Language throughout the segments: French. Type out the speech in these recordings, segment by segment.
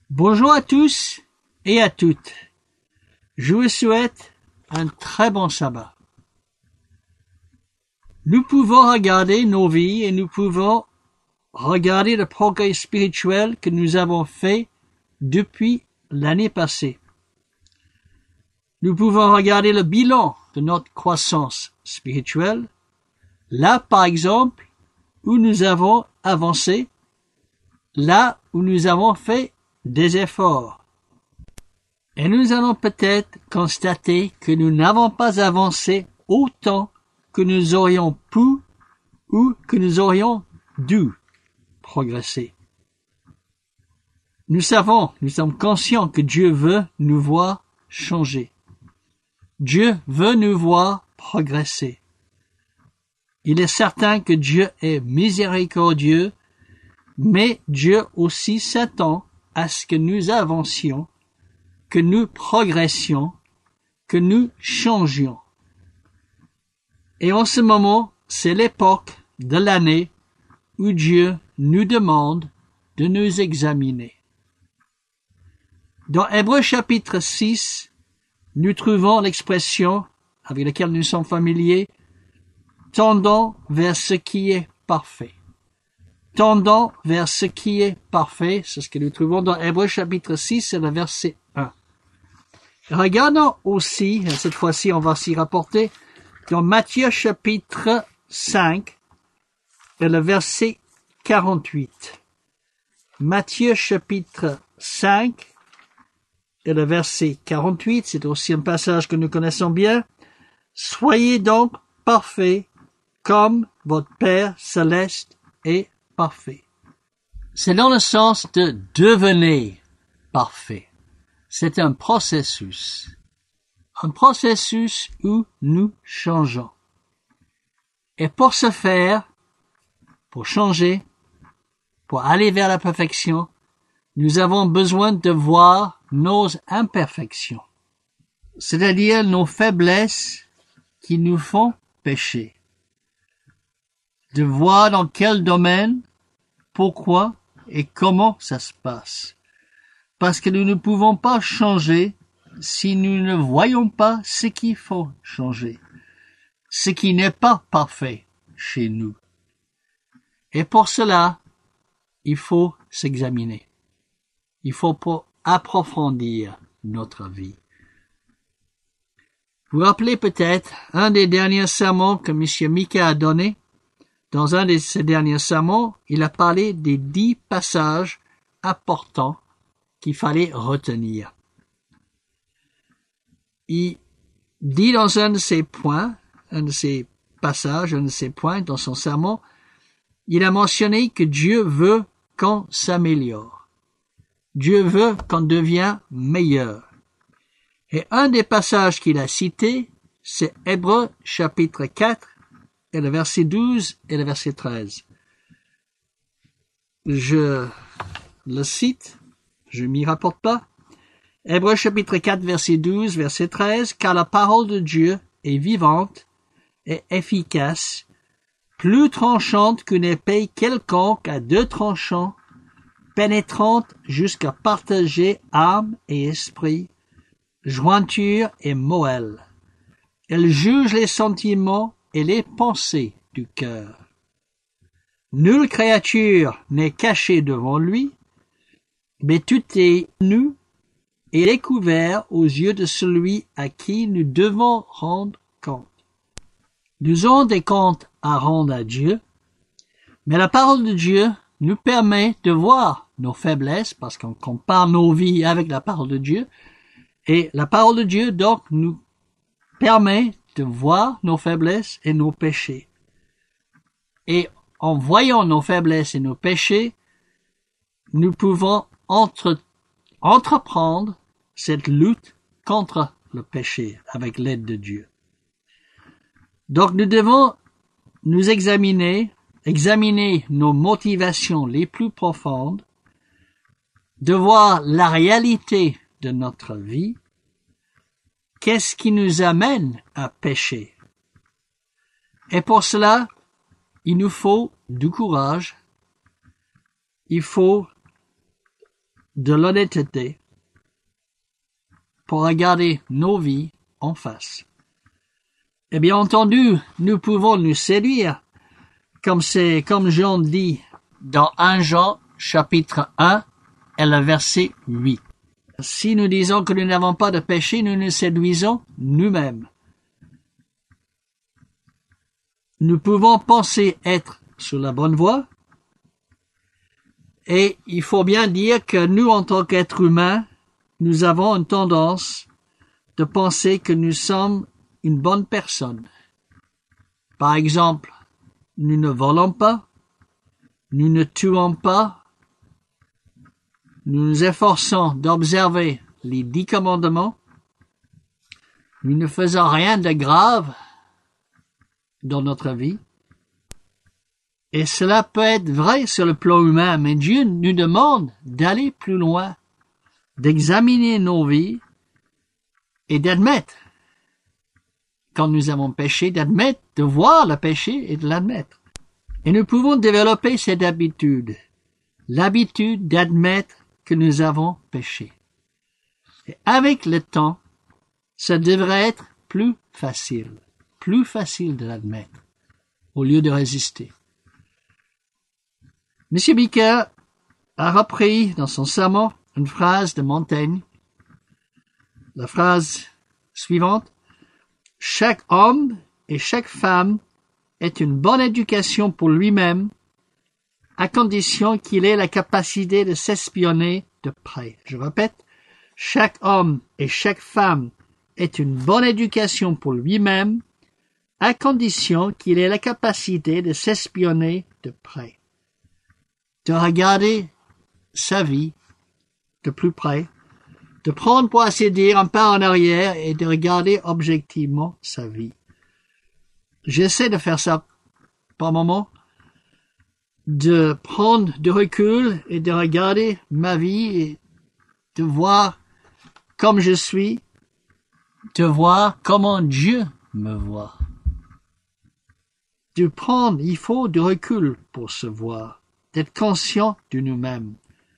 Bonjour à tous et à toutes. Je vous souhaite un très bon sabbat. Nous pouvons regarder nos vies et nous pouvons regarder le progrès spirituel que nous avons fait depuis l'année passée. Nous pouvons regarder le bilan de notre croissance spirituelle, là par exemple où nous avons avancé, là où nous avons fait des efforts. Et nous allons peut-être constater que nous n'avons pas avancé autant que nous aurions pu ou que nous aurions dû progresser. Nous sommes conscients que Dieu veut nous voir changer. Dieu veut nous voir progresser. Il est certain que Dieu est miséricordieux, mais Dieu aussi s'attend à ce que nous avancions, que nous progressions, que nous changions. Et en ce moment, c'est l'époque de l'année où Dieu nous demande de nous examiner. Dans Hébreux chapitre 6, nous trouvons l'expression avec laquelle nous sommes familiers, tendant vers ce qui est parfait. Tendant vers ce qui est parfait, c'est ce que nous trouvons dans Hébreux chapitre 6, c'est le verset 1. Regardons aussi, cette fois-ci on va s'y rapporter, dans Matthieu chapitre 5, et le verset 48. Matthieu chapitre 5, et le verset 48, c'est aussi un passage que nous connaissons bien. Soyez donc parfaits comme votre Père céleste est parfait. C'est dans le sens de devenir parfait. C'est un processus où nous changeons. Et pour ce faire, pour changer, pour aller vers la perfection, nous avons besoin de voir nos imperfections, c'est-à-dire nos faiblesses qui nous font pécher. De voir dans quel domaine, pourquoi et comment ça se passe. Parce que nous ne pouvons pas changer si nous ne voyons pas ce qu'il faut changer, ce qui n'est pas parfait chez nous. Et pour cela, il faut s'examiner. Il faut approfondir notre vie. Vous vous rappelez peut-être un des derniers sermons que M. Mika a donné. Dans un de ces derniers sermons, il a parlé des 10 passages importants qu'il fallait retenir. Il dit dans un de ces points dans son sermon, il a mentionné que Dieu veut qu'on s'améliore. Dieu veut qu'on devienne meilleur. Et un des passages qu'il a cité, c'est Hébreux chapitre 4, et le verset 12 et le verset 13. Je le cite, je m'y rapporte pas. Hébreux chapitre 4, verset 12, verset 13, car la parole de Dieu est vivante et efficace, plus tranchante qu'une épée quelconque à 2 tranchants, pénétrante jusqu'à partager âme et esprit, jointure et moelle. Elle juge les sentiments et les pensées du cœur. Nulle créature n'est cachée devant lui, mais tout est nu et découvert aux yeux de celui à qui nous devons rendre compte. Nous avons des comptes à rendre à Dieu, mais la parole de Dieu nous permet de voir nos faiblesses, parce qu'on compare nos vies avec la parole de Dieu, et la parole de Dieu donc nous permet de voir nos faiblesses et nos péchés. Et en voyant nos faiblesses et nos péchés, nous pouvons entreprendre cette lutte contre le péché avec l'aide de Dieu. Donc nous devons nous examiner nos motivations les plus profondes, de voir la réalité de notre vie. Qu'est-ce qui nous amène à pécher? Et pour cela, il nous faut du courage, il faut de l'honnêteté pour regarder nos vies en face. Et bien entendu, nous pouvons nous séduire, comme Jean dit dans 1 Jean chapitre 1 et le verset 8. Si nous disons que nous n'avons pas de péché, nous nous séduisons nous-mêmes. Nous pouvons penser être sur la bonne voie, et il faut bien dire que nous, en tant qu'êtres humains, nous avons une tendance de penser que nous sommes une bonne personne. Par exemple, nous ne volons pas, nous ne tuons pas, nous nous efforçons d'observer les 10 commandements, nous ne faisons rien de grave dans notre vie. Et cela peut être vrai sur le plan humain, mais Dieu nous demande d'aller plus loin, d'examiner nos vies et d'admettre quand nous avons péché, d'admettre, de voir le péché et de l'admettre. Et nous pouvons développer cette habitude, l'habitude d'admettre que nous avons péché. Et avec le temps, ça devrait être plus facile de l'admettre, au lieu de résister. M. Bicker a repris dans son sermon une phrase de Montaigne, la phrase suivante: « Chaque homme et chaque femme est une bonne éducation pour lui-même, à condition qu'il ait la capacité de s'espionner de près. » Je répète, chaque homme et chaque femme est une bonne éducation pour lui-même, à condition qu'il ait la capacité de s'espionner de près, de regarder sa vie de plus près, de prendre, pour ainsi dire, un pas en arrière et de regarder objectivement sa vie. J'essaie de faire ça par moments, de prendre du recul et de regarder ma vie et de voir comme je suis, de voir comment Dieu me voit. Il faut du recul pour se voir, d'être conscient de nous-mêmes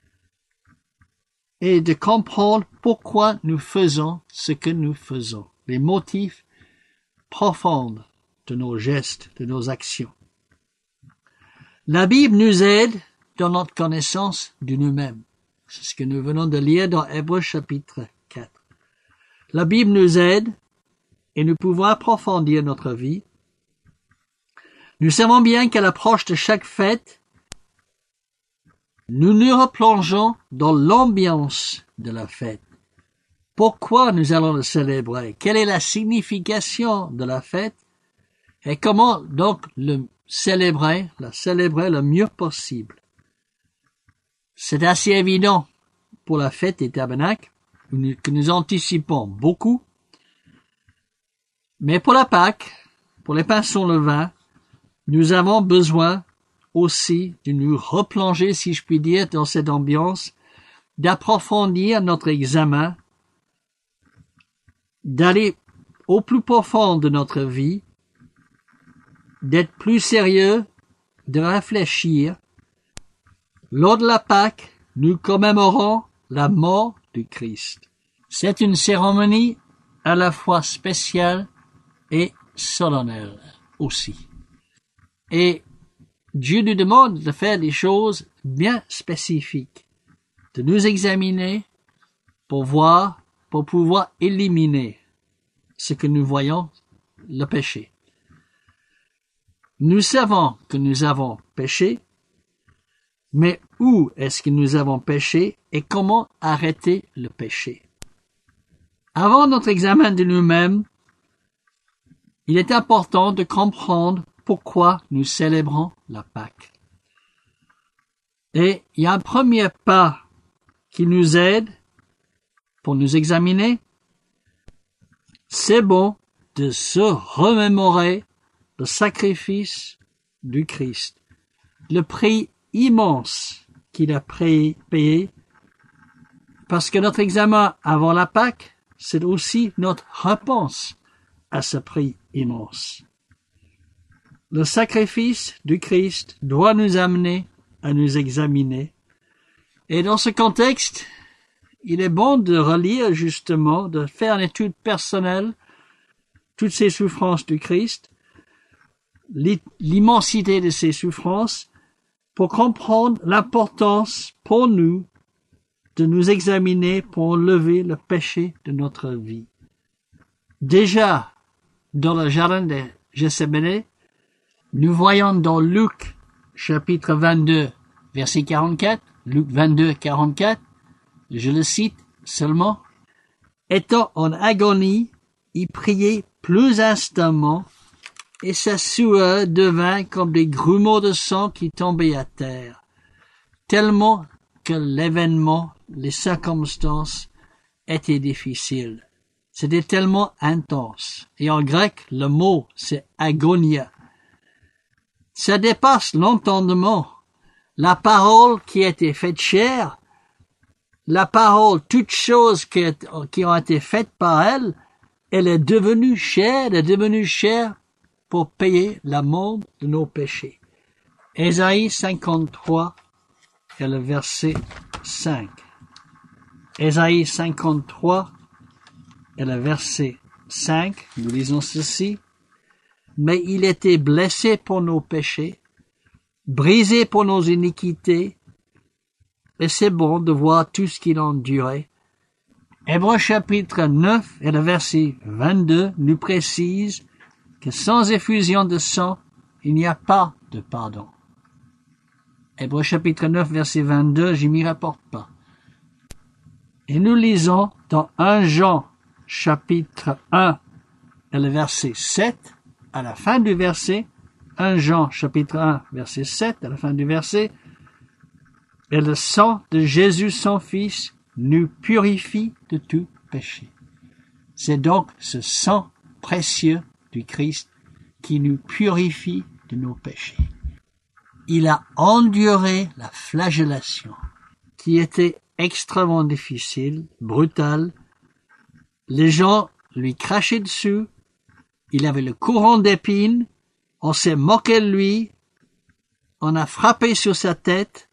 et de comprendre pourquoi nous faisons ce que nous faisons, les motifs profonds de nos gestes, de nos actions. La Bible nous aide dans notre connaissance de nous-mêmes. C'est ce que nous venons de lire dans Hébreux chapitre 4. La Bible nous aide et nous pouvons approfondir notre vie. Nous savons bien qu'à l'approche de chaque fête, nous nous replongeons dans l'ambiance de la fête. Pourquoi nous allons le célébrer? Quelle est la signification de la fête? Et comment donc la célébrer le mieux possible? C'est assez évident pour la fête des tabernacles, que nous anticipons beaucoup. Mais pour la Pâque, pour les pains sans levain, nous avons besoin aussi de nous replonger, si je puis dire, dans cette ambiance, d'approfondir notre examen, d'aller au plus profond de notre vie, d'être plus sérieux, de réfléchir. Lors de la Pâque, nous commémorons la mort du Christ. C'est une cérémonie à la fois spéciale et solennelle aussi. Et Dieu nous demande de faire des choses bien spécifiques, de nous examiner pour pouvoir éliminer ce que nous voyons, le péché. Nous savons que nous avons péché, mais où est-ce que nous avons péché et comment arrêter le péché? Avant notre examen de nous-mêmes, il est important de comprendre pourquoi nous célébrons la Pâque. Et il y a un premier pas qui nous aide pour nous examiner. C'est bon de se remémorer le sacrifice du Christ, le prix immense qu'il a payé, parce que notre examen avant la Pâque, c'est aussi notre réponse à ce prix immense. Le sacrifice du Christ doit nous amener à nous examiner Et dans ce contexte, il est bon de relire justement, de faire une étude personnelle, toutes ces souffrances du Christ, l'immensité de ces souffrances, pour comprendre l'importance pour nous de nous examiner pour enlever le péché de notre vie. Déjà, dans le jardin de Gethsémani, nous voyons dans Luc, chapitre 22, verset 44, Luc 22, 44, je le cite seulement, « Étant en agonie, il priait plus instamment, et sa sueur devint comme des grumeaux de sang qui tombaient à terre, tellement que l'événement, les circonstances étaient difficiles. » C'était tellement intense. Et en grec, le mot, c'est agonia. Ça dépasse l'entendement. La parole qui a été faite chair, la parole, toutes choses qui ont été faites par elle, elle est devenue chair, elle est devenue chair pour payer l'amende de nos péchés. Ésaïe 53 et le verset 5. Ésaïe 53 et le verset 5, nous lisons ceci. « Mais il était blessé pour nos péchés, brisé pour nos iniquités, et c'est bon de voir tout ce qu'il endurait. » Hébreux chapitre 9 et le verset 22 nous précise que sans effusion de sang, il n'y a pas de pardon. Hébreux chapitre 9 verset 22, je m'y rapporte pas. Et nous lisons dans 1 Jean chapitre 1 et le verset 7, à la fin du verset, 1 Jean chapitre 1 verset 7, à la fin du verset, « Et le sang de Jésus son Fils nous purifie de tout péché. » C'est donc ce sang précieux du Christ qui nous purifie de nos péchés. Il a enduré la flagellation, qui était extrêmement difficile, brutale. Les gens lui crachaient dessus, il avait le couronne d'épines, on s'est moqué de lui, on a frappé sur sa tête,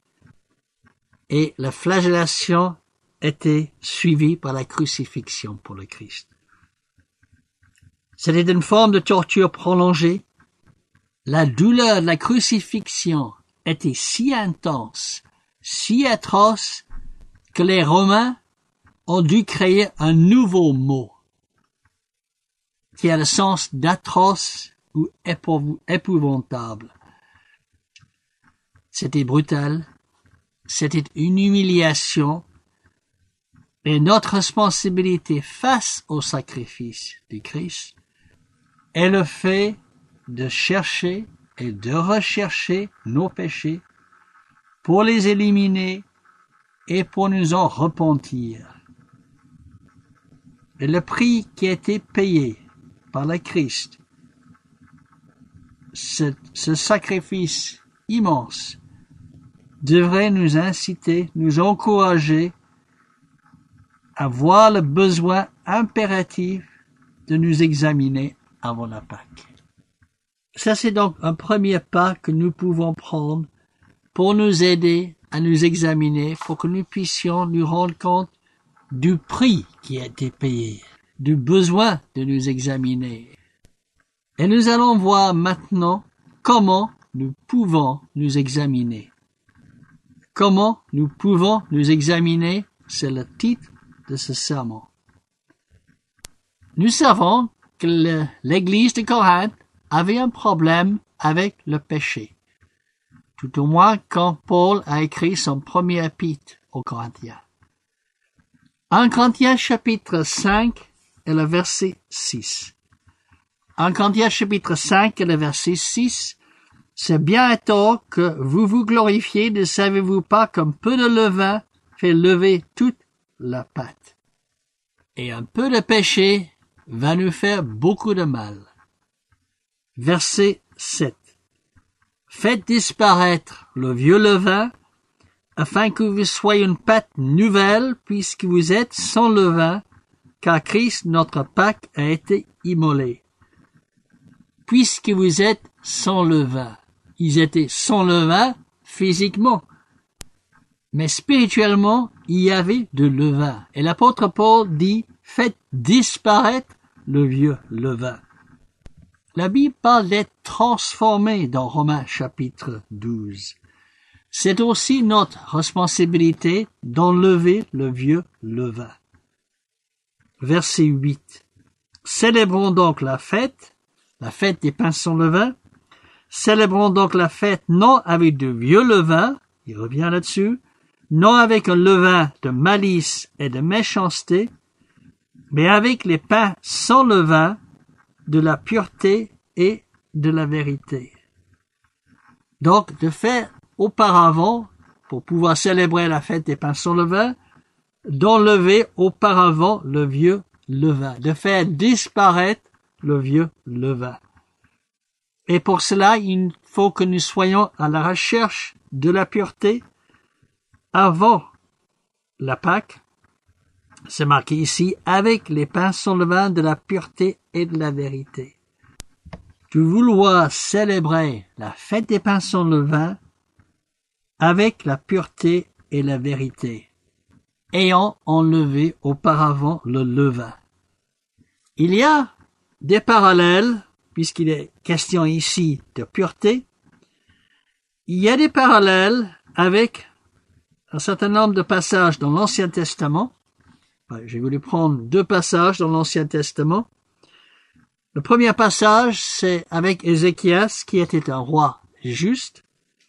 et la flagellation était suivie par la crucifixion pour le Christ. C'était une forme de torture prolongée. La douleur de la crucifixion était si intense, si atroce, que les Romains ont dû créer un nouveau mot qui a le sens d'atroce ou épouvantable. C'était brutal, c'était une humiliation, et notre responsabilité face au sacrifice du Christ est le fait de chercher et de rechercher nos péchés pour les éliminer et pour nous en repentir. Et le prix qui a été payé par le Christ, ce sacrifice immense, devrait nous inciter, nous encourager à voir le besoin impératif de nous examiner avant la Pâque. Ça, c'est donc un premier pas que nous pouvons prendre pour nous aider à nous examiner, pour que nous puissions nous rendre compte du prix qui a été payé, du besoin de nous examiner. Et nous allons voir maintenant comment nous pouvons nous examiner. Comment nous pouvons nous examiner, c'est le titre de ce sermon. Nous savons que l'église de Corinthe avait un problème avec le péché. Tout au moins quand Paul a écrit son premier épître aux Corinthiens. 1 Corinthiens chapitre 5 et le verset 6. 1 Corinthiens chapitre 5 et le verset 6. C'est bien à tort que vous vous glorifiez, ne savez-vous pas qu'un peu de levain fait lever toute la pâte. Et un peu de péché va nous faire beaucoup de mal. Verset 7. Faites disparaître le vieux levain, afin que vous soyez une pâte nouvelle, puisque vous êtes sans levain, car Christ, notre Pâque, a été immolé. Puisque vous êtes sans levain. Ils étaient sans levain physiquement. Mais spirituellement, il y avait de levain. Et l'apôtre Paul dit, faites disparaître le vieux levain. La Bible parle d'être transformé dans Romains chapitre 12. C'est aussi notre responsabilité d'enlever le vieux levain. Verset 8. Célébrons donc la fête des pains sans levain. Célébrons donc la fête non avec de vieux levain, il revient là-dessus, non avec un levain de malice et de méchanceté, mais avec les pains sans levain, de la pureté et de la vérité. Donc, de faire auparavant, pour pouvoir célébrer la fête des pains sans levain, d'enlever auparavant le vieux levain, de faire disparaître le vieux levain. Et pour cela, il faut que nous soyons à la recherche de la pureté avant la Pâque. C'est marqué ici, avec les pains sans levain de la pureté et de la vérité. De vouloir célébrer la fête des pains sans levain avec la pureté et la vérité, ayant enlevé auparavant le levain. Il y a des parallèles, puisqu'il est question ici de pureté, il y a des parallèles avec un certain nombre de passages dans l'Ancien Testament. J'ai voulu prendre 2 passages dans l'Ancien Testament. Le premier passage, c'est avec Ézéchias, qui était un roi juste.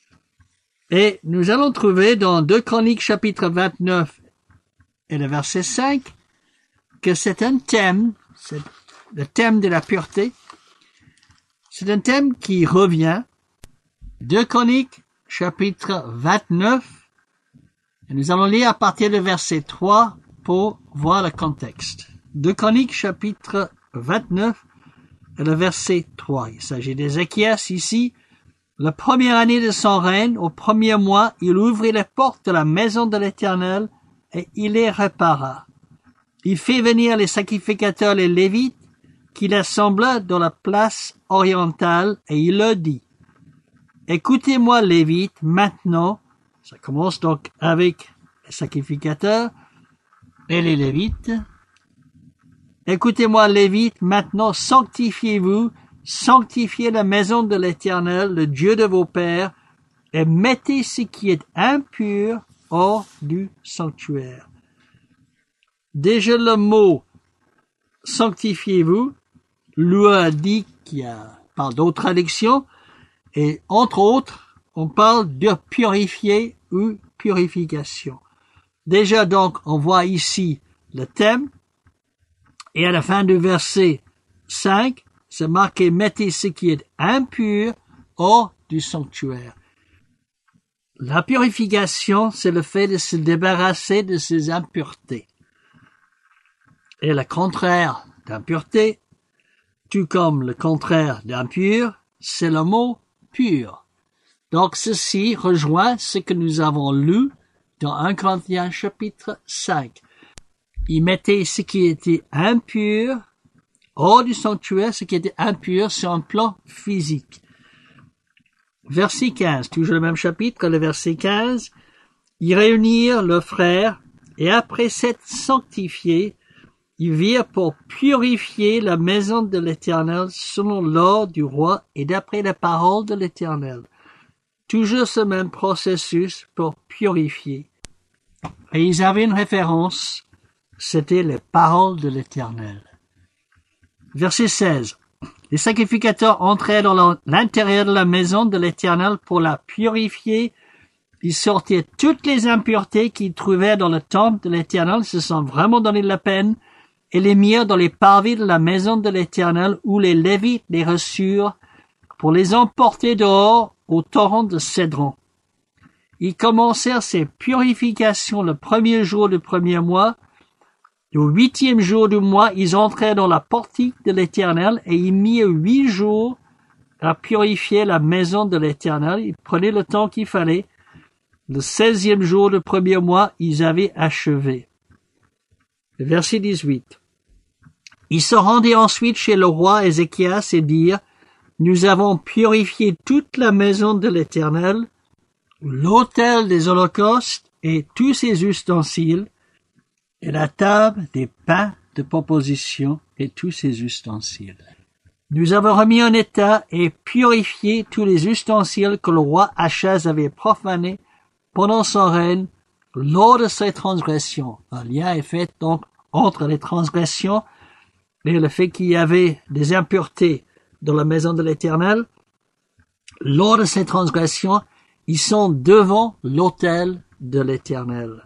Et nous allons trouver dans 2 Chroniques chapitre 29 et le verset 5 que c'est un thème, c'est le thème de la pureté. C'est un thème qui revient. 2 Chroniques chapitre 29 et nous allons lire à partir du verset 3 pour voir le contexte. 2 Chroniques chapitre 29 et le verset 3. Il s'agit d'Ézéchias ici. La première année de son règne, au premier mois, il ouvrit les portes de la maison de l'Éternel et il les répara. Il fit venir les sacrificateurs, les Lévites, qu'il assembla dans la place orientale et il leur dit, « Écoutez-moi, Lévites, maintenant. » Ça commence donc avec les sacrificateurs et les Lévites. « Écoutez-moi, Lévites, maintenant sanctifiez-vous, sanctifiez la maison de l'Éternel, le Dieu de vos pères, et mettez ce qui est impur hors du sanctuaire. » Déjà le mot « sanctifiez-vous », Loua dit qu'il y a par d'autres traductions, et entre autres, on parle de purifier ou purification. Déjà donc, on voit ici le thème, et à la fin du verset 5, c'est marqué « Mettez ce qui est impur hors du sanctuaire ». La purification, c'est le fait de se débarrasser de ces impuretés. Et le contraire d'impureté, tout comme le contraire d'impur, c'est le mot pur. Donc ceci rejoint ce que nous avons lu dans 1 Corinthiens chapitre 5. Il mettait ce qui était impur hors du sanctuaire, ce qui était impur sur un plan physique. Verset 15, toujours le même chapitre, le verset 15. Ils réunirent leurs frères et après s'être sanctifiés, ils virent pour purifier la maison de l'Éternel selon l'ordre du roi et d'après les paroles de l'Éternel. Toujours ce même processus pour purifier. Et ils avaient une référence, c'était les paroles de l'Éternel. Verset 16. Les sacrificateurs entraient dans l'intérieur de la maison de l'Éternel pour la purifier. Ils sortirent toutes les impuretés qu'ils trouvaient dans le temple de l'Éternel, se sont vraiment donné la peine, et les mirent dans les parvis de la maison de l'Éternel, où les Lévites les reçurent, pour les emporter dehors au torrent de Cédron. Ils commencèrent ces purifications le premier jour du premier mois. Au 8e jour du mois, ils entrèrent dans la portique de l'Éternel et ils mirent 8 jours à purifier la maison de l'Éternel. Ils prenaient le temps qu'il fallait. Le 16e jour du premier mois, ils avaient achevé. Verset 18. Ils se rendirent ensuite chez le roi Ézéchias et dirent, « Nous avons purifié toute la maison de l'Éternel, l'autel des holocaustes et tous ses ustensiles, et la table des pains de proposition et tous ses ustensiles. Nous avons remis en état et purifié tous les ustensiles que le roi Achaz avait profanés pendant son règne lors de ses transgressions. Un lien est fait donc entre les transgressions et le fait qu'il y avait des impuretés dans la maison de l'Éternel. Lors de ces transgressions, ils sont devant l'autel de l'Éternel.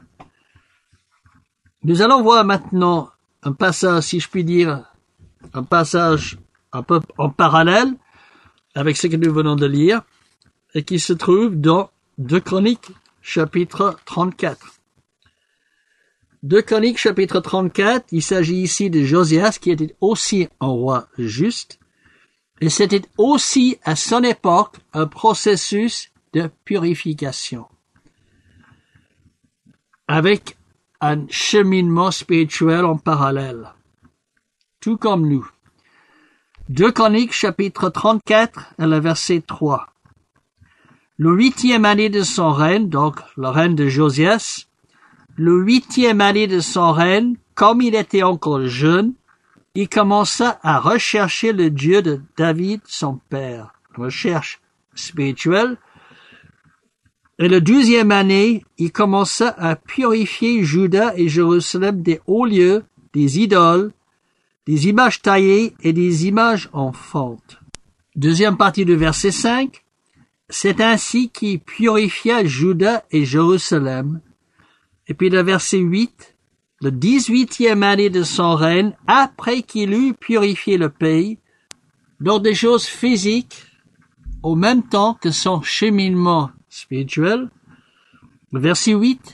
Nous allons voir maintenant un passage, si je puis dire, un passage un peu en parallèle avec ce que nous venons de lire et qui se trouve dans 2 Chroniques, chapitre 34. 2 Chroniques, chapitre 34, il s'agit ici de Josias qui était aussi un roi juste et c'était aussi à son époque un processus de purification avec un cheminement spirituel en parallèle, tout comme nous. 2 Chroniques, chapitre 34, et le verset 3. Le 8e année de son règne, donc le règne de Josias, le 8e année de son règne, comme il était encore jeune, il commença à rechercher le Dieu de David, son père. Recherche spirituelle. Et le 12e année, il commença à purifier Juda et Jérusalem des hauts lieux, des idoles, des images taillées et des images en fonte. Deuxième partie du verset 5. C'est ainsi qu'il purifia Juda et Jérusalem. Et puis le verset 8. Le 18e année de son règne, après qu'il eut purifié le pays, dans des choses physiques, au même temps que son cheminement spirituel. Le verset 8.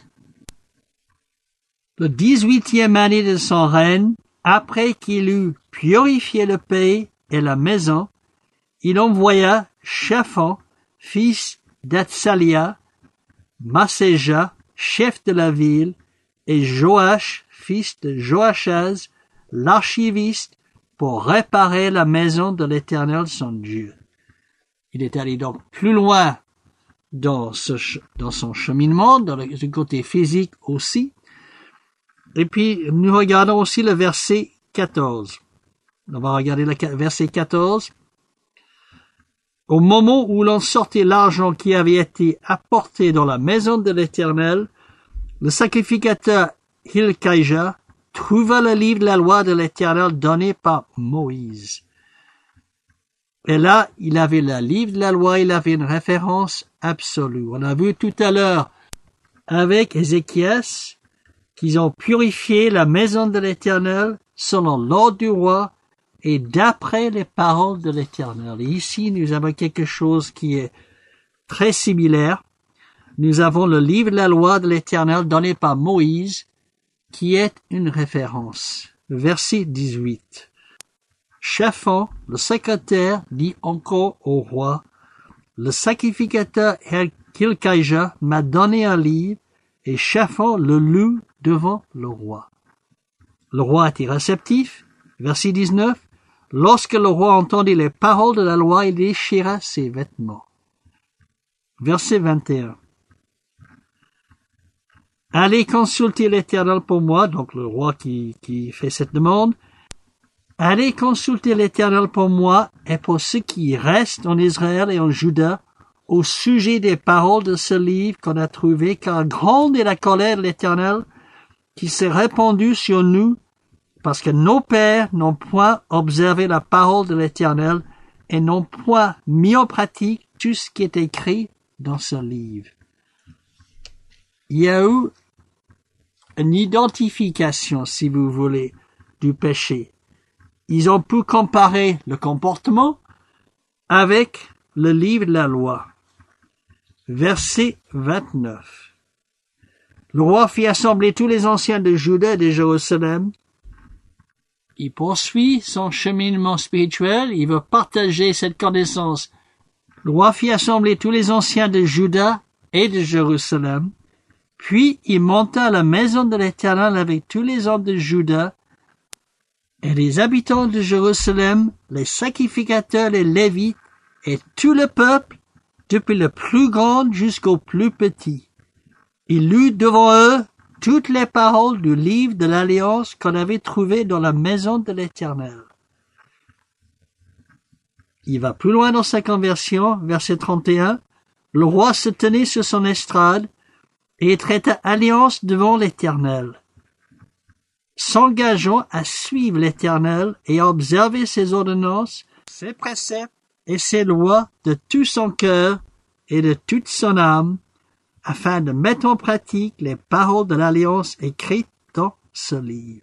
Le 18e année de son règne, après qu'il eut purifié le pays et la maison, il envoya Shaphan, fils d'Atsalia, Masséja, chef de la ville, et Joach, fils de Joachaz, l'archiviste, pour réparer la maison de l'Éternel son Dieu. Il est allé donc plus loin dans son cheminement, du côté physique aussi. Et puis, nous regardons aussi le verset 14. On va regarder le verset 14. Au moment où l'on sortait l'argent qui avait été apporté dans la maison de l'Éternel, le sacrificateur Hilkaïja trouva le livre de la loi de l'Éternel donné par Moïse. Et là, il avait le livre de la loi, il avait une référence absolue. On a vu tout à l'heure avec Ézéchias qu'ils ont purifié la maison de l'Éternel selon l'ordre du roi et d'après les paroles de l'Éternel. Et ici, nous avons quelque chose qui est très similaire. Nous avons le livre de la loi de l'Éternel donné par Moïse, qui est une référence. Verset 18. Shaphan, le secrétaire, dit encore au roi, le sacrificateur Hilkaïja m'a donné un livre, et Shaphan le lut devant le roi. Le roi était réceptif. Verset 19. Lorsque le roi entendit les paroles de la loi, il déchira ses vêtements. Verset 21. Allez consulter l'Éternel pour moi, donc le roi qui fait cette demande. Allez consulter l'Éternel pour moi et pour ceux qui restent en Israël et en Juda au sujet des paroles de ce livre qu'on a trouvé, car grande est la colère de l'Éternel qui s'est répandue sur nous, parce que nos pères n'ont point observé la parole de l'Éternel et n'ont point mis en pratique tout ce qui est écrit dans ce livre. Il y a eu une identification, si vous voulez, du péché. Ils ont pu comparer le comportement avec le livre de la loi. Verset 29. Le roi fit assembler tous les anciens de Juda et de Jérusalem. Il poursuit son cheminement spirituel, il veut partager cette connaissance. Le roi fit assembler tous les anciens de Juda et de Jérusalem. Puis il monta à la maison de l'Éternel avec tous les hommes de Juda et les habitants de Jérusalem, les sacrificateurs, les Lévites et tout le peuple, depuis le plus grand jusqu'au plus petit. Il lut devant eux toutes les paroles du livre de l'Alliance qu'on avait trouvé dans la maison de l'Éternel. Il va plus loin dans sa conversion, verset 31. Le roi se tenait sur son estrade et traita alliance devant l'Éternel, s'engageant à suivre l'Éternel et à observer ses ordonnances, ses préceptes et ses lois de tout son cœur et de toute son âme, afin de mettre en pratique les paroles de l'Alliance écrites dans ce livre.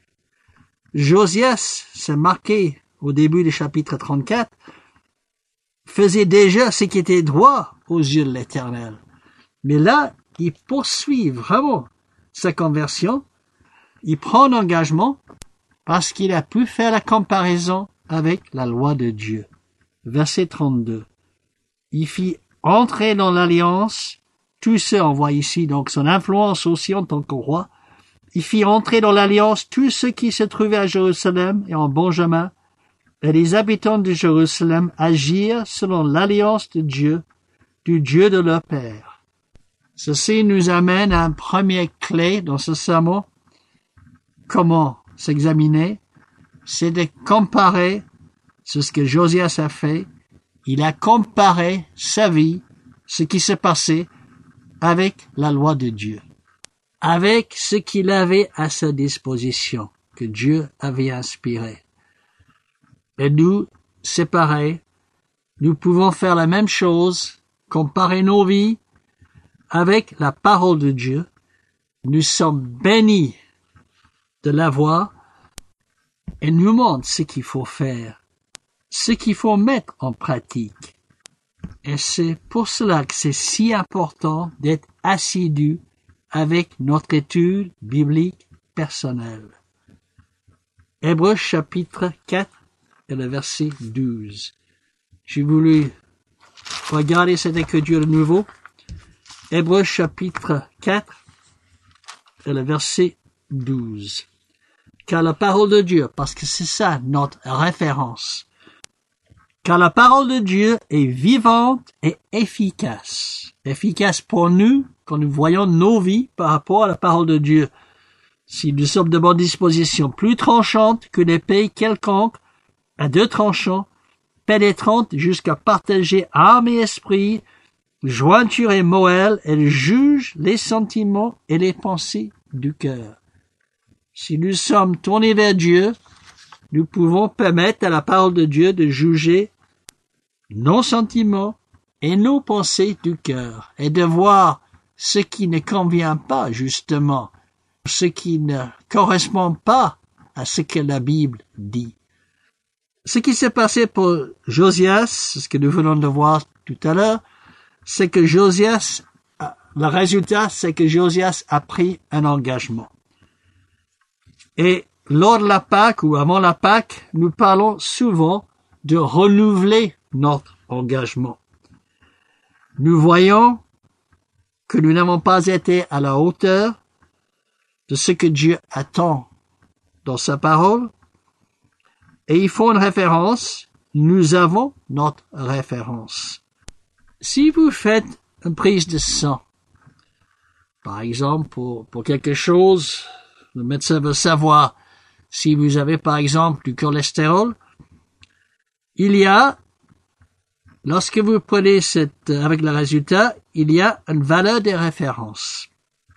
Josias, c'est marqué au début du chapitre 34, faisait déjà ce qui était droit aux yeux de l'Éternel. Mais là, il poursuit vraiment sa conversion. Il prend un engagement parce qu'il a pu faire la comparaison avec la loi de Dieu. Verset 32. Il fit entrer dans l'alliance tous ceux, on voit ici donc son influence aussi en tant que roi. Il fit entrer dans l'alliance tous ceux qui se trouvaient à Jérusalem et en Benjamin, et les habitants de Jérusalem agirent selon l'alliance de Dieu, du Dieu de leur père. Ceci nous amène à un premier clé dans ce sermon. Comment s'examiner? C'est de comparer, c'est ce que Josias a fait. Il a comparé sa vie, ce qui s'est passé, avec la loi de Dieu, avec ce qu'il avait à sa disposition, que Dieu avait inspiré. Et nous, c'est pareil, nous pouvons faire la même chose, comparer nos vies avec la parole de Dieu. Nous sommes bénis de l'avoir et nous montre ce qu'il faut faire, ce qu'il faut mettre en pratique. Et c'est pour cela que c'est si important d'être assidu avec notre étude biblique personnelle. Hébreux chapitre 4 et le verset 12. J'ai voulu regarder cette écriture de nouveau. Hébreux chapitre 4 et le verset 12. Car la parole de Dieu, parce que c'est ça notre référence, car la parole de Dieu est vivante et efficace. Efficace pour nous, quand nous voyons nos vies par rapport à la parole de Dieu. Si nous sommes de bonne disposition, plus tranchante que l'épée quelconque, à deux tranchants, pénétrante jusqu'à partager âme et esprit, jointure et moelle, elle juge les sentiments et les pensées du cœur. Si nous sommes tournés vers Dieu, nous pouvons permettre à la parole de Dieu de juger nos sentiments et nos pensées du cœur et de voir ce qui ne convient pas justement, ce qui ne correspond pas à ce que la Bible dit. Ce qui s'est passé pour Josias, ce que nous venons de voir tout à l'heure, c'est que le résultat, c'est que Josias a pris un engagement. Et lors de la Pâque ou avant la Pâque, nous parlons souvent de renouveler notre engagement. Nous voyons que nous n'avons pas été à la hauteur de ce que Dieu attend dans sa parole. Et il faut une référence. Nous avons notre référence. Si vous faites une prise de sang, par exemple, pour quelque chose, le médecin veut savoir si vous avez, par exemple, du cholestérol, il y a, lorsque vous prenez avec le résultat, il y a une valeur de référence.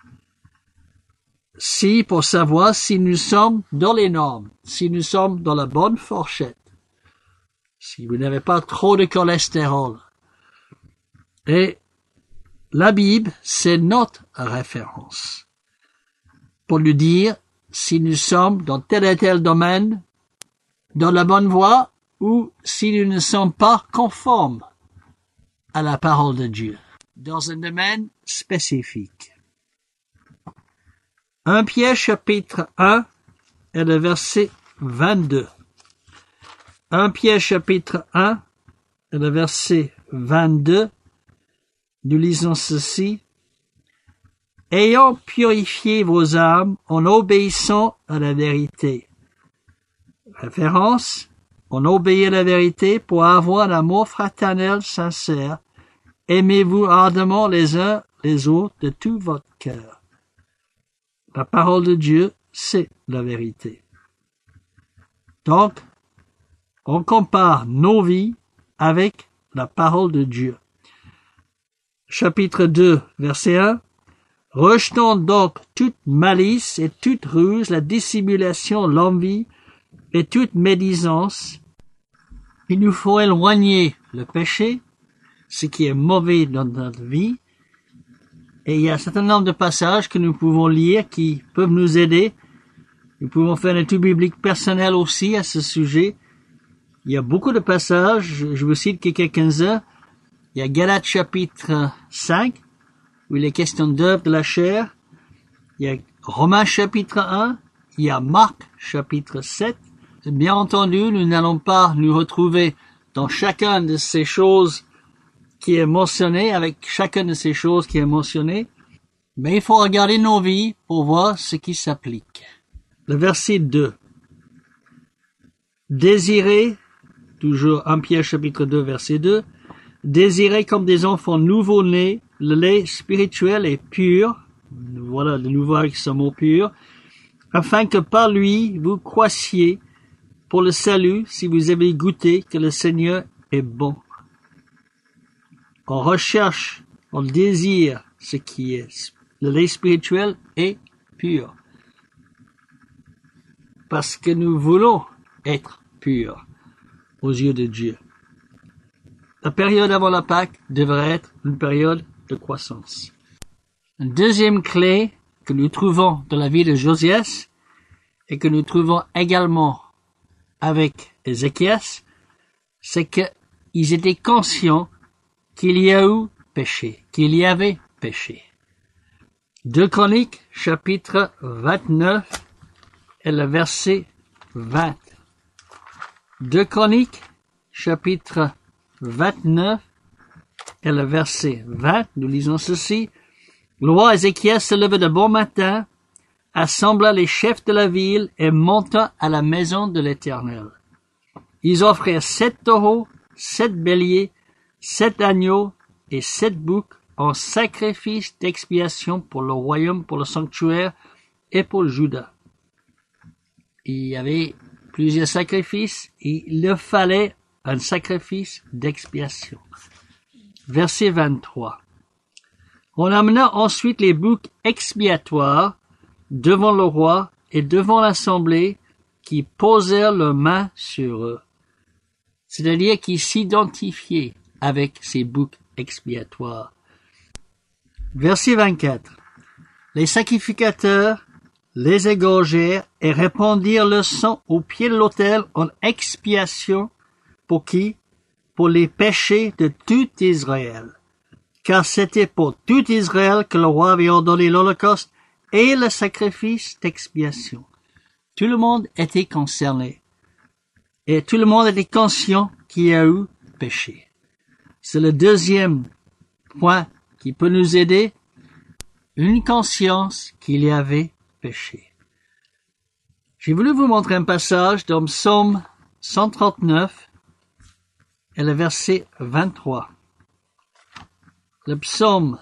Pour savoir si nous sommes dans les normes, si nous sommes dans la bonne fourchette, si vous n'avez pas trop de cholestérol. Et la Bible, c'est notre référence pour nous dire si nous sommes dans tel et tel domaine, dans la bonne voie, ou si nous ne sommes pas conformes à la parole de Dieu, dans un domaine spécifique. 1 Pierre chapitre 1 et le verset 22. 1 Pierre chapitre 1 et le verset 22. Nous lisons ceci. Ayant purifié vos âmes en obéissant à la vérité. Référence. On obéit à la vérité pour avoir l'amour fraternel sincère. Aimez-vous ardemment les uns les autres de tout votre cœur. La parole de Dieu, c'est la vérité. Donc, on compare nos vies avec la parole de Dieu. Chapitre 2, verset 1. Rejetons donc toute malice et toute ruse, la dissimulation, l'envie et toute médisance. Il nous faut éloigner le péché, ce qui est mauvais dans notre vie. Et il y a un certain nombre de passages que nous pouvons lire qui peuvent nous aider. Nous pouvons faire une étude biblique personnelle aussi à ce sujet. Il y a beaucoup de passages, je vous cite quelques-uns. Il y a Galates chapitre 5, où il est question d'œuvre de la chair. Il y a Romains chapitre 1, il y a Marc chapitre 7. Bien entendu, nous n'allons pas nous retrouver dans chacun de ces choses qui est mentionné, avec chacune de ces choses qui est mentionné, mais il faut regarder nos vies pour voir ce qui s'applique. Le verset 2. Désirez, toujours 1 Pierre chapitre 2 verset 2, désirez comme des enfants nouveau-nés le lait spirituel et pur, voilà de nouveau avec ce mot pur, afin que par lui vous croissiez pour le salut si vous avez goûté que le Seigneur est bon. On recherche, on désire ce qui est le lait spirituel et pur. Parce que nous voulons être purs aux yeux de Dieu. La période avant la Pâque devrait être une période de croissance. Une deuxième clé que nous trouvons dans la vie de Josias et que nous trouvons également avec Ézéchias, c'est qu'ils étaient conscients qu'il y a eu péché, qu'il y avait péché. 2 Chroniques, chapitre 29, et le verset 20. 2 Chroniques, chapitre 29, et le verset 20, nous lisons ceci. Le roi Ézéchias se leva de bon matin, assembla les chefs de la ville et monta à la maison de l'Éternel. Ils offrirent 7 taureaux, 7 béliers, 7 agneaux et 7 boucs en sacrifice d'expiation pour le royaume, pour le sanctuaire et pour le Juda. Il y avait plusieurs sacrifices et il leur fallait un sacrifice d'expiation. Verset 23. On amena ensuite les boucs expiatoires devant le roi et devant l'assemblée qui posèrent leurs mains sur eux. C'est-à-dire qui s'identifiaient avec ces boucs expiatoires. Verset 24. Les sacrificateurs les égorgèrent et répandirent le sang au pied de l'autel en expiation pour qui? Pour les péchés de tout Israël. Car c'était pour tout Israël que le roi avait ordonné l'Holocauste et le sacrifice d'expiation. Tout le monde était concerné. Et tout le monde était conscient qu'il y a eu péché. C'est le deuxième point qui peut nous aider. Une conscience qu'il y avait péché. J'ai voulu vous montrer un passage dans Psaume 139 et le verset 23. Le Psaume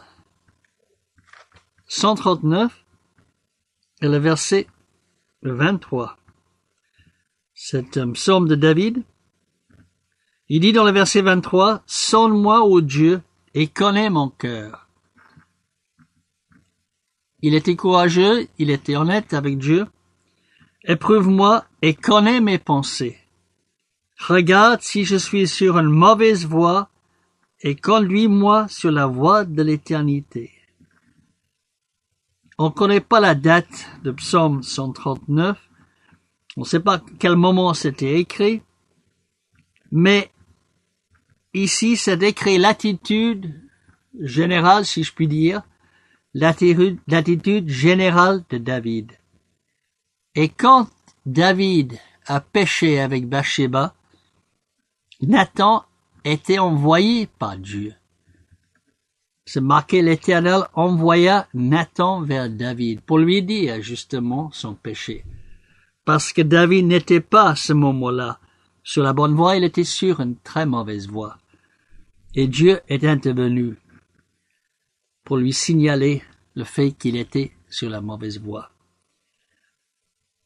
139 et le verset 23. C'est un psaume de David. Il dit dans le verset 23, « Sonne-moi, ô Dieu, et connais mon cœur. » Il était courageux, il était honnête avec Dieu. « Éprouve-moi et connais mes pensées. Regarde si je suis sur une mauvaise voie et conduis-moi sur la voie de l'éternité. » On ne connaît pas la date de Psaume 139. On ne sait pas à quel moment c'était écrit. Mais ici, ça décrit l'attitude générale, si je puis dire, l'attitude générale de David. Et quand David a péché avec Bathsheba, Nathan était envoyé par Dieu. C'est marqué, l'Éternel envoya Nathan vers David pour lui dire justement son péché. Parce que David n'était pas à ce moment-là sur la bonne voie, il était sur une très mauvaise voie. Et Dieu est intervenu pour lui signaler le fait qu'il était sur la mauvaise voie.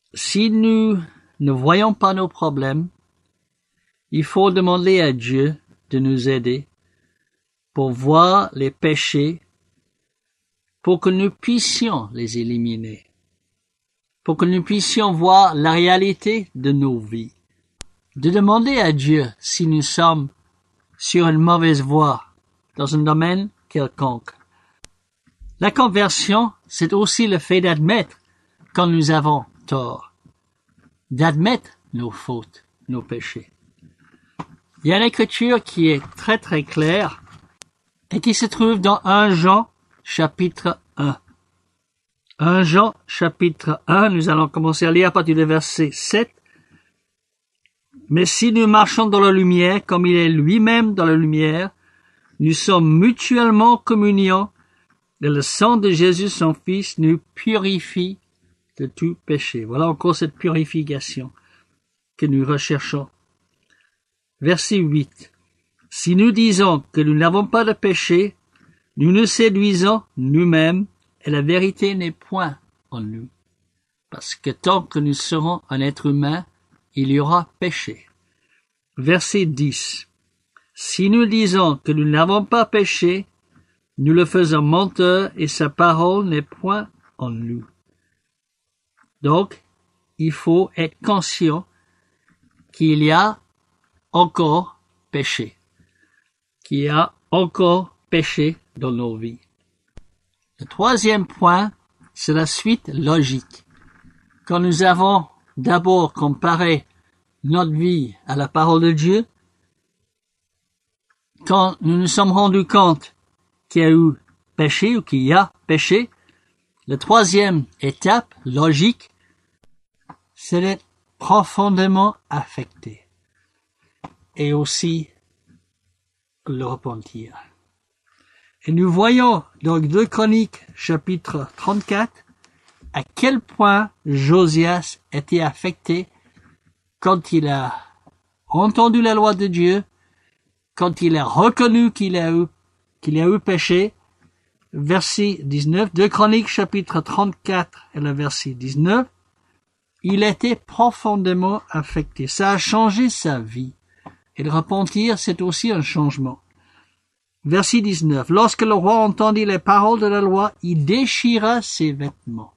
si nous ne voyons pas nos problèmes, il faut demander à Dieu de nous aider pour voir les péchés, pour que nous puissions les éliminer, pour que nous puissions voir la réalité de nos vies. De demander à Dieu si nous sommes sur une mauvaise voie dans un domaine quelconque. La conversion, c'est aussi le fait d'admettre quand nous avons tort, d'admettre nos fautes, nos péchés. Il y a une écriture qui est très très claire et qui se trouve dans 1 Jean chapitre 1. 1 Jean chapitre 1, nous allons commencer à lire à partir du verset 7. Mais si nous marchons dans la lumière, comme il est lui-même dans la lumière, nous sommes mutuellement en communion, et le sang de Jésus, son Fils, nous purifie de tout péché. Voilà encore cette purification que nous recherchons. Verset 8. Si nous disons que nous n'avons pas de péché, nous nous séduisons nous-mêmes, et la vérité n'est point en nous. Parce que tant que nous serons un être humain, il y aura péché. Verset 10. Si nous disons que nous n'avons pas péché, nous le faisons menteur et sa parole n'est point en nous. Donc, il faut être conscient qu'il y a encore péché, qu'il y a encore péché dans nos vies. Le troisième point, c'est la suite logique. Quand nous avons d'abord comparé notre vie à la parole de Dieu, quand nous nous sommes rendus compte qu'il y a eu péché ou qu'il y a péché, la troisième étape logique, c'est d'être profondément affecté et aussi le repentir. Et nous voyons dans 2 Chroniques chapitre 34 à quel point Josias était affecté quand il a entendu la loi de Dieu, quand il a reconnu qu'il a eu péché. Verset 19, 2 Chroniques chapitre 34 et le verset 19, il était profondément affecté. Ça a changé sa vie. Et le repentir, c'est aussi un changement. Verset 19, lorsque le roi entendit les paroles de la loi, il déchira ses vêtements.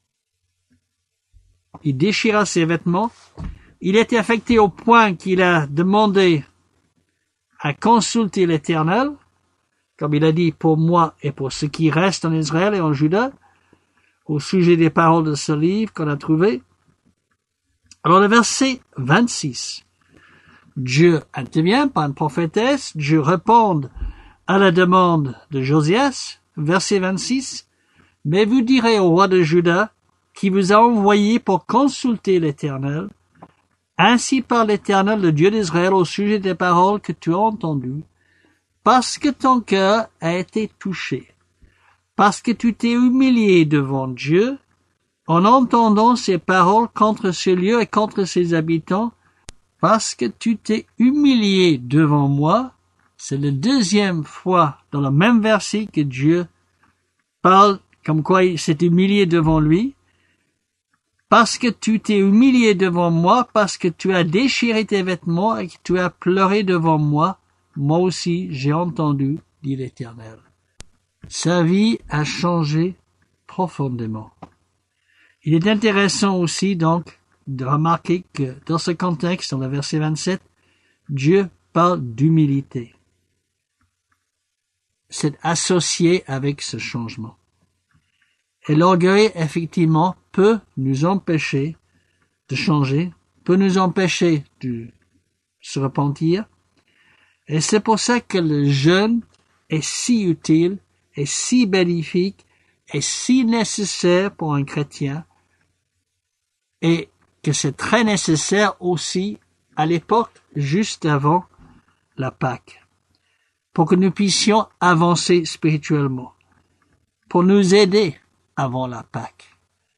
Il déchira ses vêtements. Il était affecté au point qu'il a demandé à consulter l'Éternel, comme il a dit pour moi et pour ceux qui restent en Israël et en Juda, au sujet des paroles de ce livre qu'on a trouvé. Alors le verset 26, Dieu intervient par une prophétesse, Dieu répond à la demande de Josias, verset 26, mais vous direz au roi de Juda, qui vous a envoyé pour consulter l'Éternel, ainsi parle l'Éternel, le Dieu d'Israël, au sujet des paroles que tu as entendues, parce que ton cœur a été touché, parce que tu t'es humilié devant Dieu, en entendant ces paroles contre ce lieu et contre ses habitants, parce que tu t'es humilié devant moi. C'est la deuxième fois dans le même verset que Dieu parle comme quoi il s'est humilié devant lui. Parce que tu t'es humilié devant moi, parce que tu as déchiré tes vêtements et que tu as pleuré devant moi, moi aussi j'ai entendu, dit l'Éternel. Sa vie a changé profondément. Il est intéressant aussi donc de remarquer que dans ce contexte, dans le verset 27, Dieu parle d'humilité. C'est associé avec ce changement. Et l'orgueil, effectivement, peut nous empêcher de changer, peut nous empêcher de se repentir. Et c'est pour ça que le jeûne est si utile, est si bénéfique, est si nécessaire pour un chrétien, et que c'est très nécessaire aussi à l'époque juste avant la Pâque, pour que nous puissions avancer spirituellement, pour nous aider avant la Pâque.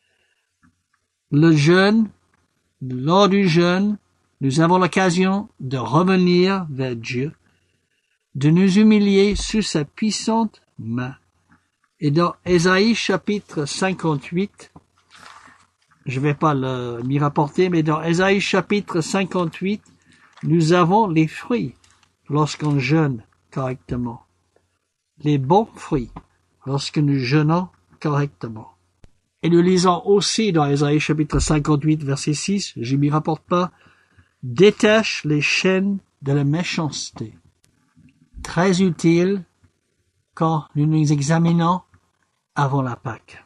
Le jeûne, lors du jeûne, nous avons l'occasion de revenir vers Dieu, de nous humilier sous sa puissante main. Et dans Ésaïe chapitre 58, je vais pas m'y rapporter, mais dans Ésaïe chapitre 58, nous avons les fruits lorsqu'on jeûne correctement. Les bons fruits lorsque nous jeûnons correctement. Et nous lisons aussi dans Ésaïe chapitre 58, verset 6, je m'y rapporte pas, détache les chaînes de la méchanceté. Très utile quand nous nous examinons avant la Pâque.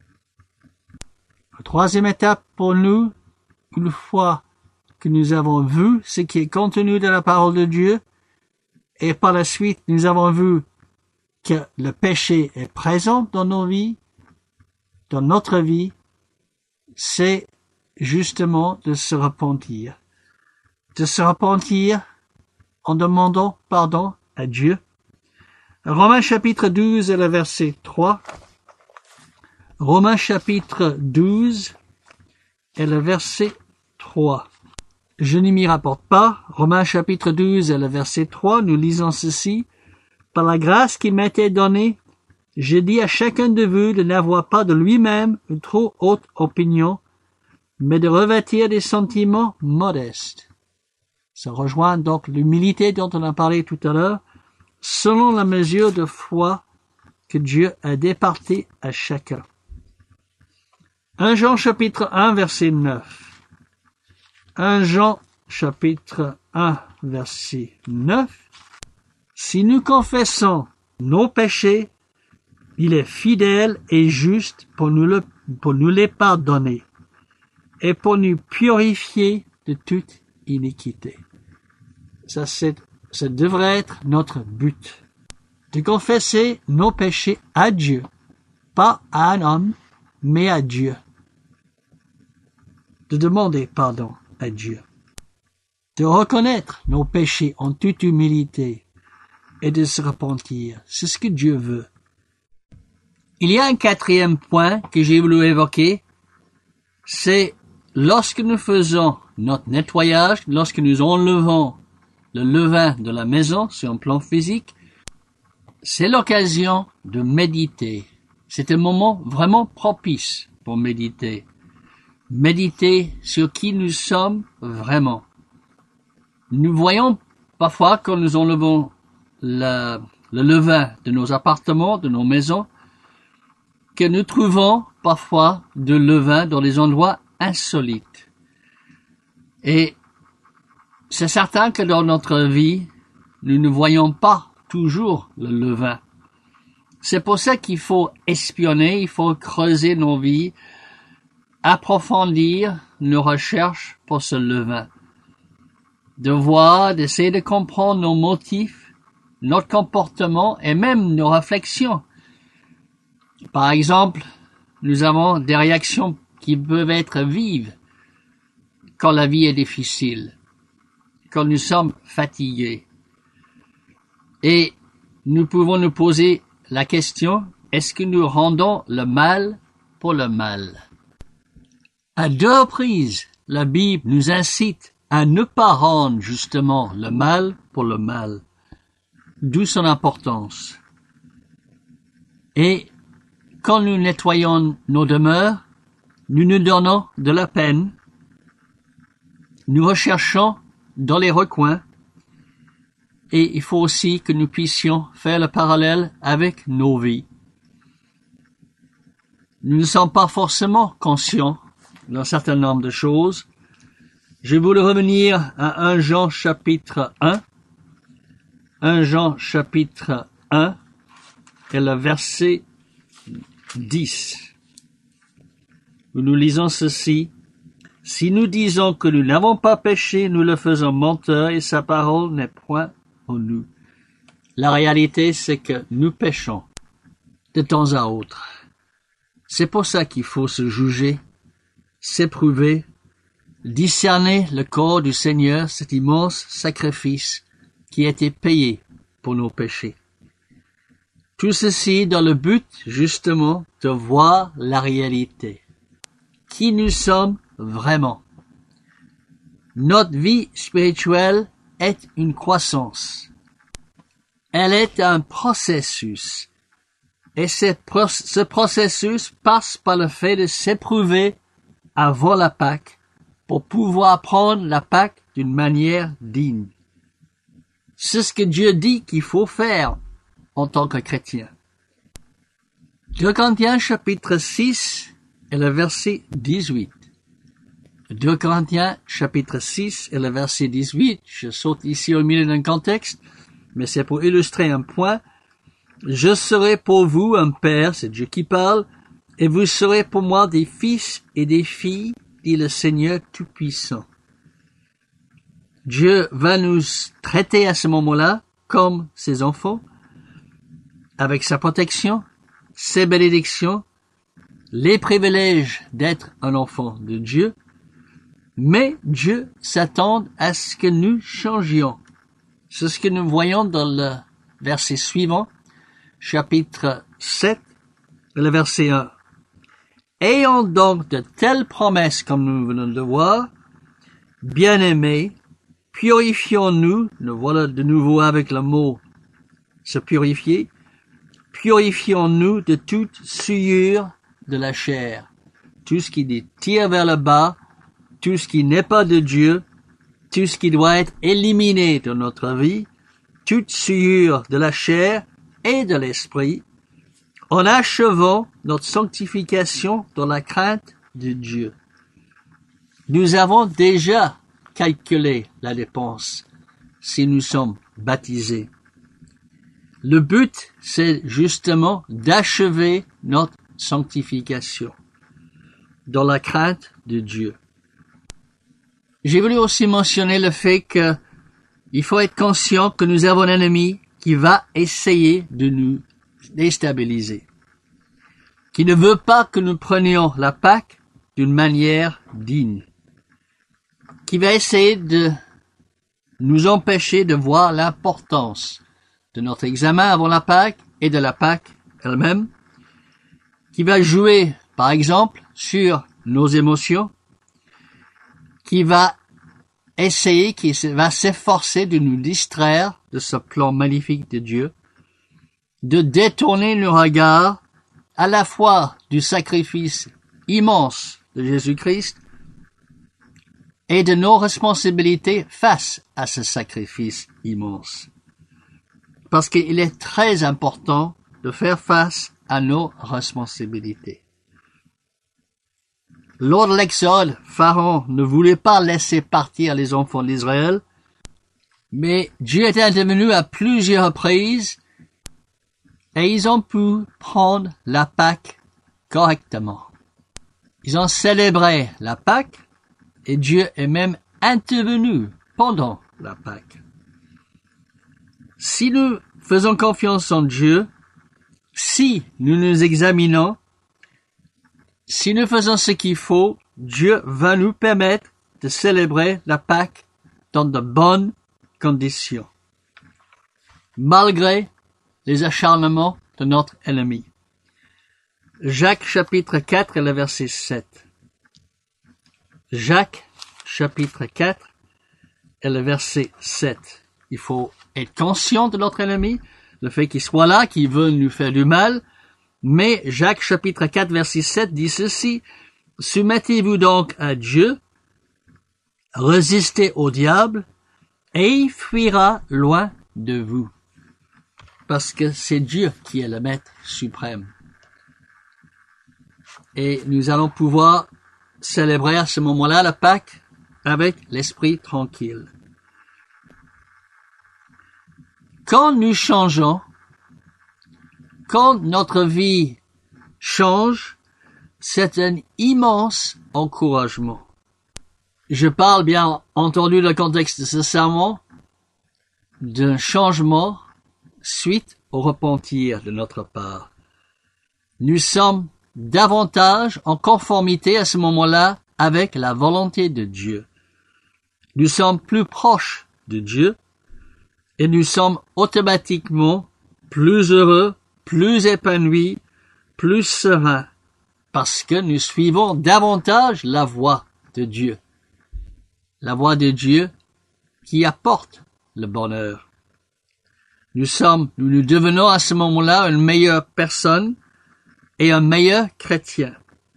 La troisième étape pour nous, une fois que nous avons vu ce qui est contenu de la parole de Dieu, et par la suite nous avons vu que le péché est présent dans nos vies, dans notre vie, c'est justement de se repentir. De se repentir en demandant pardon à Dieu. Romains chapitre 12 et le verset 3. Romains chapitre 12 et le verset 3. Je ne m'y rapporte pas. Romains chapitre 12 et le verset 3, nous lisons ceci. Par la grâce qui m'a été donnée, j'ai dit à chacun de vous de n'avoir pas de lui-même une trop haute opinion, mais de revêtir des sentiments modestes. Ça rejoint donc l'humilité dont on a parlé tout à l'heure, selon la mesure de foi que Dieu a départie à chacun. 1 Jean chapitre 1 verset 9. 1 Jean chapitre 1 verset 9. Si nous confessons nos péchés, il est fidèle et juste pour nous les pardonner et pour nous purifier de toute iniquité. Ça devrait être notre but. De confesser nos péchés à Dieu. Pas à un homme, mais à Dieu. De demander pardon à Dieu. De reconnaître nos péchés en toute humilité et de se repentir. C'est ce que Dieu veut. Il y a un quatrième point que j'ai voulu évoquer. C'est lorsque nous faisons notre nettoyage, lorsque nous enlevons le levain de la maison sur un plan physique, c'est l'occasion de méditer. C'est un moment vraiment propice pour méditer. Méditer sur qui nous sommes vraiment. Nous voyons parfois quand nous enlevons le levain de nos appartements, de nos maisons, que nous trouvons parfois de levain dans des endroits insolites. Et c'est certain que dans notre vie, nous ne voyons pas toujours le levain. C'est pour ça qu'il faut espionner, il faut creuser nos vies, approfondir nos recherches pour ce levain. De voir, d'essayer de comprendre nos motifs, notre comportement et même nos réflexions. Par exemple, nous avons des réactions qui peuvent être vives quand la vie est difficile, quand nous sommes fatigués. Et nous pouvons nous poser la question, est-ce que nous rendons le mal pour le mal? À deux reprises, la Bible nous incite à ne pas rendre justement le mal pour le mal, d'où son importance. Et quand nous nettoyons nos demeures, nous nous donnons de la peine, nous recherchons dans les recoins, et il faut aussi que nous puissions faire le parallèle avec nos vies. Nous ne sommes pas forcément conscients d'un certain nombre de choses. Je voulais revenir à 1 Jean chapitre 1. 1 Jean chapitre 1 et le verset 10. Où nous lisons ceci. Si nous disons que nous n'avons pas péché, nous le faisons menteur et sa parole n'est point en nous. La réalité, c'est que nous péchons de temps à autre. C'est pour ça qu'il faut se juger, s'éprouver, discerner le corps du Seigneur, cet immense sacrifice qui a été payé pour nos péchés. Tout ceci dans le but, justement, de voir la réalité. Qui nous sommes vraiment. Notre vie spirituelle est une croissance. Elle est un processus. Et ce processus passe par le fait de s'éprouver avant la Pâque pour pouvoir prendre la Pâque d'une manière digne. C'est ce que Dieu dit qu'il faut faire en tant que chrétien. 2 Corinthiens chapitre 6 et le verset 18. 2 Corinthiens chapitre 6 et le verset 18. Je saute ici au milieu d'un contexte, mais c'est pour illustrer un point. Je serai pour vous un père, c'est Dieu qui parle, et vous serez pour moi des fils et des filles, dit le Seigneur Tout-Puissant. Dieu va nous traiter à ce moment-là comme ses enfants, avec sa protection, ses bénédictions, les privilèges d'être un enfant de Dieu, mais Dieu s'attend à ce que nous changions. C'est ce que nous voyons dans le verset suivant, chapitre 7, le verset 1. Ayant donc de telles promesses comme nous venons de voir, bien-aimés, purifions-nous, nous voilà de nouveau avec le mot se purifier, purifions-nous de toute souillure de la chair, tout ce qui tire vers le bas, tout ce qui n'est pas de Dieu, tout ce qui doit être éliminé de notre vie, toute souillure de la chair et de l'esprit, en achevant notre sanctification dans la crainte de Dieu. Nous avons déjà calculé la dépense si nous sommes baptisés. Le but, c'est justement d'achever notre sanctification dans la crainte de Dieu. J'ai voulu aussi mentionner le fait que il faut être conscient que nous avons un ennemi qui va essayer de nous déstabiliser, qui ne veut pas que nous prenions la Pâque d'une manière digne, qui va essayer de nous empêcher de voir l'importance de notre examen avant la Pâque et de la Pâque elle-même, qui va jouer, par exemple, sur nos émotions, qui va essayer, qui va s'efforcer de nous distraire de ce plan magnifique de Dieu, de détourner nos regards à la fois du sacrifice immense de Jésus-Christ et de nos responsabilités face à ce sacrifice immense. Parce qu'il est très important de faire face à nos responsabilités. Lors de l'Exode, Pharaon ne voulait pas laisser partir les enfants d'Israël, mais Dieu est intervenu à plusieurs reprises et ils ont pu prendre la Pâque correctement. Ils ont célébré la Pâque et Dieu est même intervenu pendant la Pâque. Si nous faisons confiance en Dieu, si nous nous examinons, si nous faisons ce qu'il faut, Dieu va nous permettre de célébrer la Pâque dans de bonnes conditions, malgré les acharnements de notre ennemi. Jacques chapitre 4 et le verset 7. Jacques chapitre 4 et le verset 7. Il faut être conscient de notre ennemi, le fait qu'il soit là, qu'il veut nous faire du mal. Mais Jacques chapitre 4 verset 7 dit ceci: soumettez-vous donc à Dieu, résistez au diable, et il fuira loin de vous. Parce que c'est Dieu qui est le maître suprême. Et nous allons pouvoir célébrer à ce moment-là la Pâque avec l'esprit tranquille. Quand nous changeons, quand notre vie change, c'est un immense encouragement. Je parle bien entendu dans le contexte de ce sermon d'un changement suite au repentir de notre part. Nous sommes davantage en conformité à ce moment-là avec la volonté de Dieu. Nous sommes plus proches de Dieu et nous sommes automatiquement plus heureux, plus épanouis, plus sereins, parce que nous suivons davantage la voie de Dieu. La voie de Dieu qui apporte le bonheur. Nous devenons à ce moment-là une meilleure personne et un meilleur chrétien.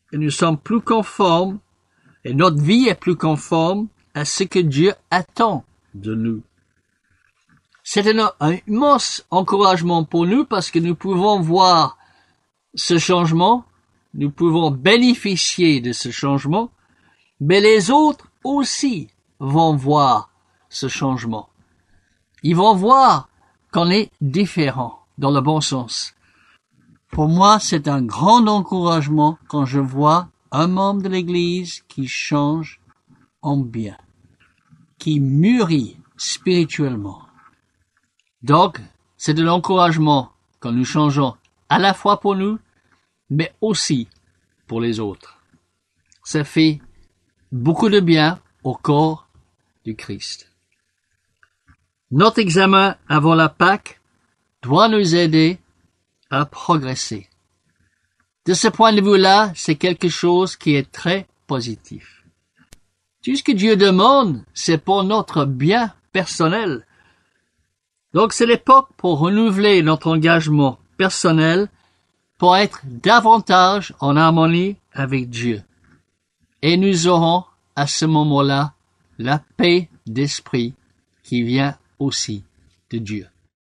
et nous sommes plus conformes, et notre vie est plus conforme à ce que Dieu attend de nous. C'est un immense encouragement pour nous parce que nous pouvons voir ce changement, nous pouvons bénéficier de ce changement, mais les autres aussi vont voir ce changement. Ils vont voir qu'on est différent, dans le bon sens. Pour moi, c'est un grand encouragement quand je vois un membre de l'Église qui change en bien, qui mûrit spirituellement. Donc, c'est de l'encouragement quand nous changeons à la fois pour nous, mais aussi pour les autres. Ça fait beaucoup de bien au corps du Christ. Notre examen avant la Pâque doit nous aider à progresser. De ce point de vue-là, c'est quelque chose qui est très positif. Tout ce que Dieu demande, c'est pour notre bien personnel. Donc c'est l'époque pour renouveler notre engagement personnel pour être davantage en harmonie avec Dieu. Et nous aurons à ce moment-là la paix d'esprit qui vient aussi de Dieu.